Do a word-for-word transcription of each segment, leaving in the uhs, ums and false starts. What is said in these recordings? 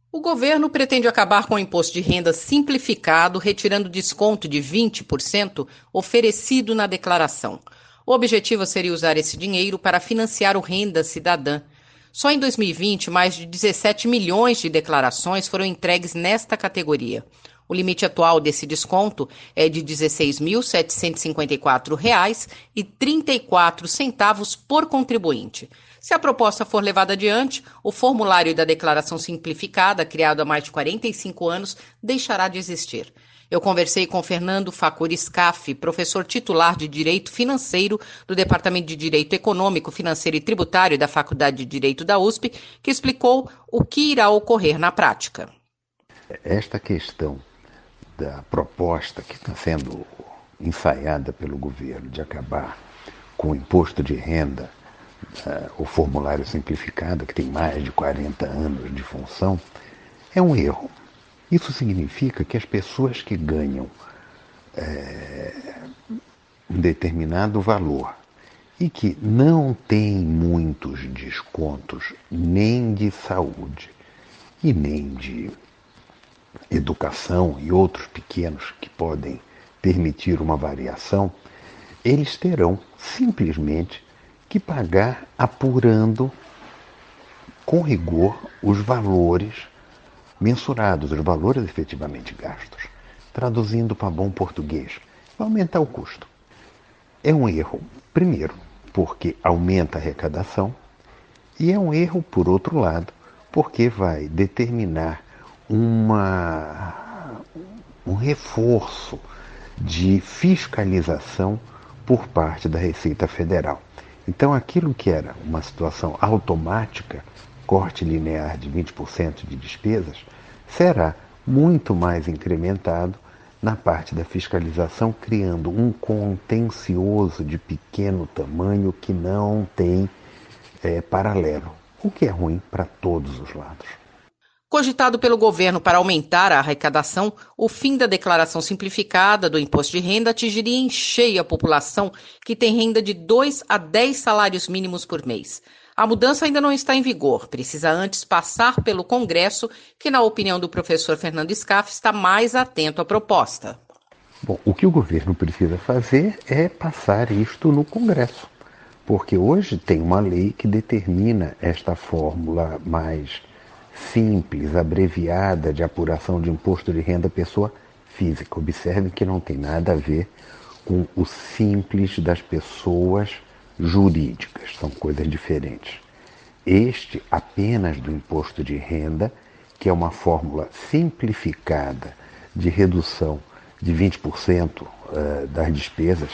O governo pretende acabar com o imposto de renda simplificado, retirando desconto de vinte por cento oferecido na declaração. O objetivo seria usar esse dinheiro para financiar o Renda Cidadã. Só em dois mil e vinte, mais de dezessete milhões de declarações foram entregues nesta categoria. O limite atual desse desconto é de dezesseis mil setecentos e cinquenta e quatro reais e trinta e quatro centavos por contribuinte. Se a proposta for levada adiante, o formulário da declaração simplificada, criado há mais de quarenta e cinco anos, deixará de existir. Eu conversei com Fernando Facuri Scaff, professor titular de Direito Financeiro do Departamento de Direito Econômico, Financeiro e Tributário da Faculdade de Direito da U S P, que explicou o que irá ocorrer na prática. Esta questão da proposta que está sendo ensaiada pelo governo de acabar com o imposto de renda, uh, o formulário simplificado, que tem mais de quarenta anos de função, é um erro. Isso significa que as pessoas que ganham é, um determinado valor e que não têm muitos descontos nem de saúde e nem de educação e outros pequenos que podem permitir uma variação, eles terão simplesmente que pagar apurando com rigor os valores mensurados, os valores efetivamente gastos. Traduzindo para bom português, vai aumentar o custo. É um erro, primeiro, porque aumenta a arrecadação, e é um erro, por outro lado, porque vai determinar uma, um reforço de fiscalização por parte da Receita Federal. Então, aquilo que era uma situação automática, corte linear de vinte por cento de despesas, será muito mais incrementado na parte da fiscalização, criando um contencioso de pequeno tamanho que não tem é, paralelo, o que é ruim para todos os lados. Cogitado pelo governo para aumentar a arrecadação, o fim da declaração simplificada do imposto de renda atingiria em cheio a população que tem renda de dois a dez salários mínimos por mês. A mudança ainda não está em vigor, precisa antes passar pelo Congresso, que, na opinião do professor Fernando Scaff, está mais atento à proposta. Bom, o que o governo precisa fazer é passar isto no Congresso, porque hoje tem uma lei que determina esta fórmula mais simples, abreviada de apuração de imposto de renda à pessoa física. Observe que não tem nada a ver com o simples das pessoas jurídicas, são coisas diferentes. Este apenas do imposto de renda, que é uma fórmula simplificada de redução de vinte por cento das despesas,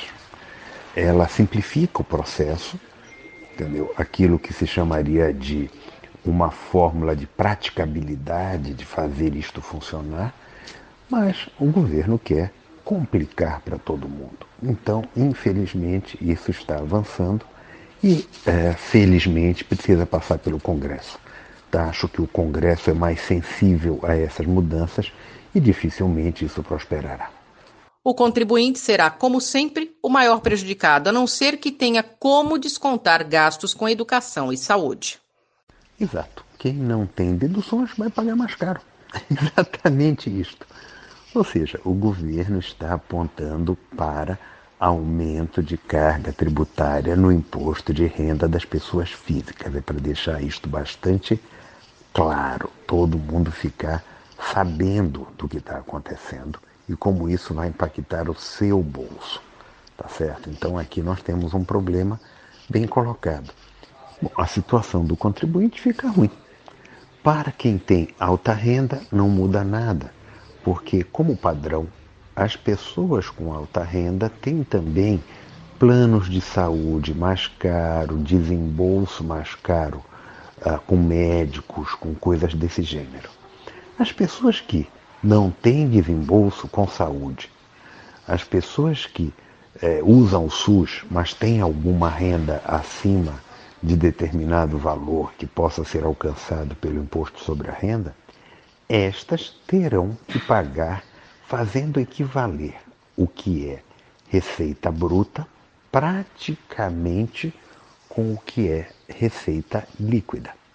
ela simplifica o processo, entendeu? Aquilo que se chamaria de uma fórmula de praticabilidade de fazer isto funcionar, mas o governo quer complicar para todo mundo. Então, infelizmente, isso está avançando e, é, felizmente, precisa passar pelo Congresso. Tá? Acho que o Congresso é mais sensível a essas mudanças e dificilmente isso prosperará. O contribuinte será, como sempre, o maior prejudicado, a não ser que tenha como descontar gastos com educação e saúde. Exato. Quem não tem deduções vai pagar mais caro. Exatamente isto. Ou seja, o governo está apontando para aumento de carga tributária no imposto de renda das pessoas físicas. É para deixar isto bastante claro, todo mundo ficar sabendo do que está acontecendo e como isso vai impactar o seu bolso. Tá certo? Então aqui nós temos um problema bem colocado. Bom, a situação do contribuinte fica ruim. Para quem tem alta renda, não muda nada, porque, como padrão, as pessoas com alta renda têm também planos de saúde mais caro, desembolso mais caro, uh, com médicos, com coisas desse gênero. As pessoas que não têm desembolso com saúde, as pessoas que eh, usam o SUS, mas têm alguma renda acima de determinado valor que possa ser alcançado pelo imposto sobre a renda, estas terão que pagar fazendo equivaler o que é receita bruta praticamente com o que é receita líquida.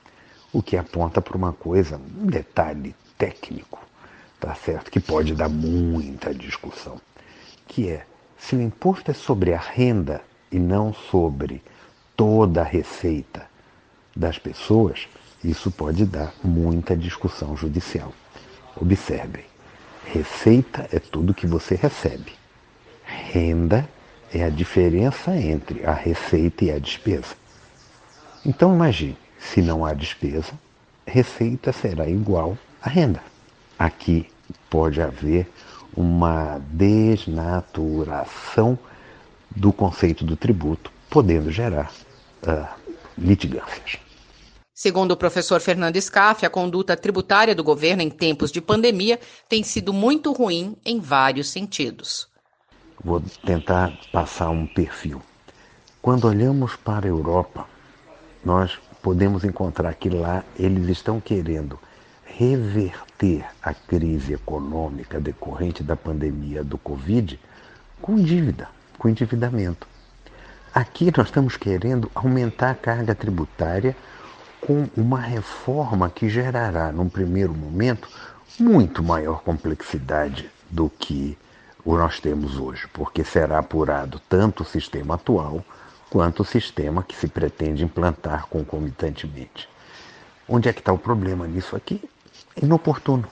o que aponta para uma coisa, um detalhe técnico, tá certo? Que pode dar muita discussão, que é, se o imposto é sobre a renda e não sobre toda a receita das pessoas, isso pode dar muita discussão judicial. Observem, receita é tudo que você recebe. Renda é a diferença entre a receita e a despesa. Então imagine, se não há despesa, receita será igual a renda. Aqui pode haver uma desnaturação do conceito do tributo, podendo gerar uh, litigâncias. Segundo o professor Fernando Scaff, a conduta tributária do governo em tempos de pandemia tem sido muito ruim em vários sentidos. Vou tentar passar um perfil. Quando olhamos para a Europa, nós podemos encontrar que lá eles estão querendo reverter a crise econômica decorrente da pandemia do Covid com dívida, com endividamento. Aqui nós estamos querendo aumentar a carga tributária com uma reforma que gerará, num primeiro momento, muito maior complexidade do que o nós temos hoje, porque será apurado tanto o sistema atual quanto o sistema que se pretende implantar concomitantemente. Onde é que está o problema nisso aqui? É inoportuno.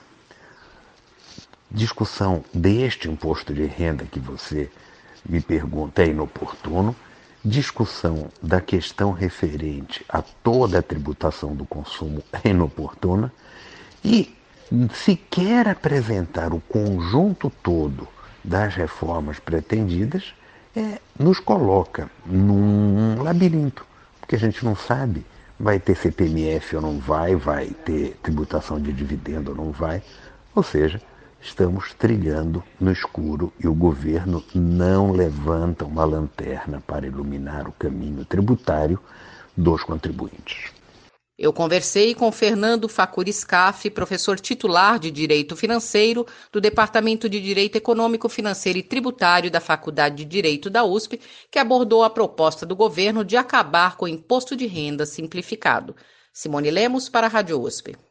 Discussão deste imposto de renda que você me pergunta é inoportuno. Discussão da questão referente a toda a tributação do consumo é inoportuna. E se quer apresentar o conjunto todo das reformas pretendidas, é, nos coloca num labirinto, porque a gente não sabe, vai ter C P M F ou não vai, vai ter tributação de dividendo ou não vai, ou seja, estamos trilhando no escuro e o governo não levanta uma lanterna para iluminar o caminho tributário dos contribuintes. Eu conversei com Fernando Facuri Scaff, professor titular de Direito Financeiro do Departamento de Direito Econômico, Financeiro e Tributário da Faculdade de Direito da U S P, que abordou a proposta do governo de acabar com o imposto de renda simplificado. Simone Lemos para a Rádio U S P.